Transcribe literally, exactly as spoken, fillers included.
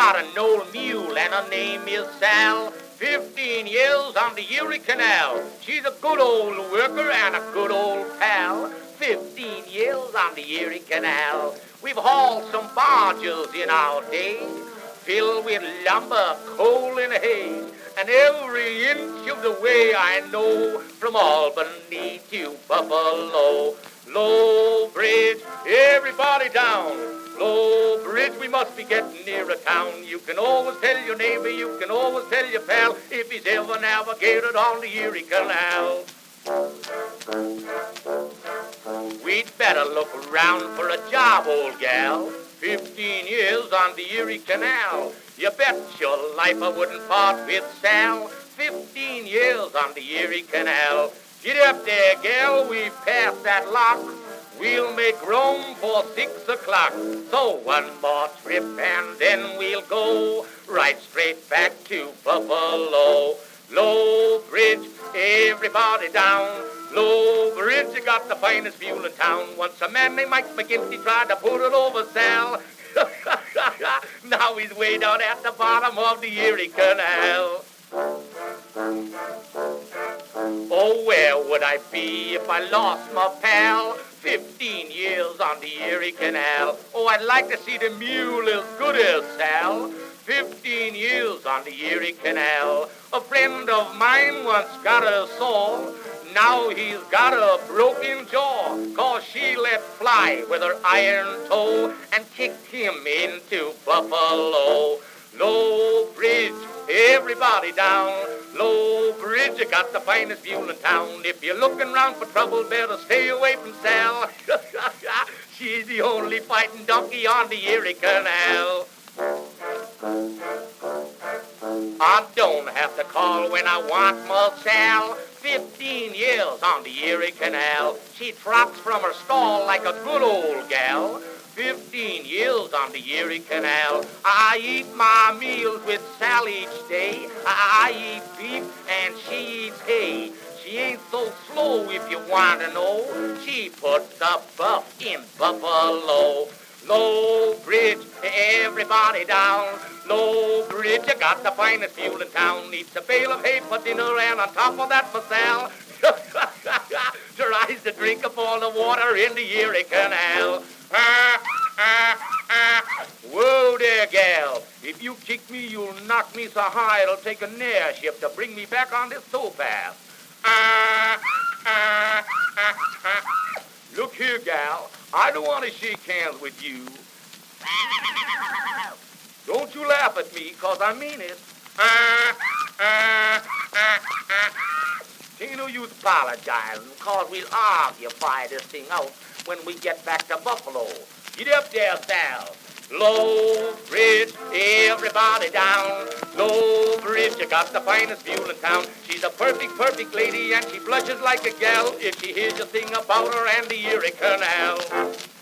got an old mule and her name is Sal. Fifteen years on the Erie Canal. She's a good old worker and a good old pal. Fifteen years on the Erie Canal. We've hauled some barges in our day, filled with lumber, coal, and hay. And every inch of the way I know, from Albany to Buffalo. Low Bridge, everybody down. Low Bridge, we must be getting near a town. You can always tell your neighbor, you can always tell your pal, if he's ever navigated on the Erie Canal. We'd better look around for a job, old gal. Fifteen years on the Erie Canal. You bet your life I wouldn't part with Sal. Fifteen years on the Erie Canal. Get up there, gal, we've passed that lock. We'll make room for six o'clock. So one more trip and then we'll go right straight back to Buffalo. Low Bridge, everybody down. Low Bridge, you got the finest mule in town. Once a man named Mike McGinty tried to put it over Sal. Now he's way down at the bottom of the Erie Canal. Oh, where would I be if I lost my pal? Fifteen years on the Erie Canal. Oh, I'd like to see the mule as good as Sal. Fifteen years on the Erie Canal. A friend of mine once got a sore. Now he's got a broken jaw, 'cause she let fly with her iron toe and kicked him into Buffalo. Low Bridge, everybody down. Low Bridge, you got the finest mule in town. If you're looking round for trouble, better stay away from Sal. She's the only fighting donkey on the Erie Canal. I don't have to call when I want my Sal. Fifteen years on the Erie Canal. She trots from her stall like a good old gal. Fifteen years on the Erie Canal. I eat my meals with Sal each day. I eat beef and she eats hay. She ain't so slow if you want to know. She puts the buff in Buffalo. Low Bridge, everybody down. Low Bridge, you got the finest mule in town. Eats a bale of hay for dinner and on top of that for Sal. Tries to drink up all the water in the Erie Canal. Ah, ah, ah. Whoa there, gal. If you kick me, you'll knock me so high it'll take an airship to bring me back on this towpath. Ah, ah, ah, ah. Look here, gal. I don't want to shake hands with you. Don't you laugh at me, 'cause I mean it. Ah, ah, ah, ah. Ain't no use apologizing, 'cause we'll argue fight this thing out when we get back to Buffalo. Get up there, Sal. Low Bridge, everybody down. Low Bridge, you got the finest mule in town. She's a perfect, perfect lady, and she blushes like a gal if she hears you sing about her and the Erie Canal.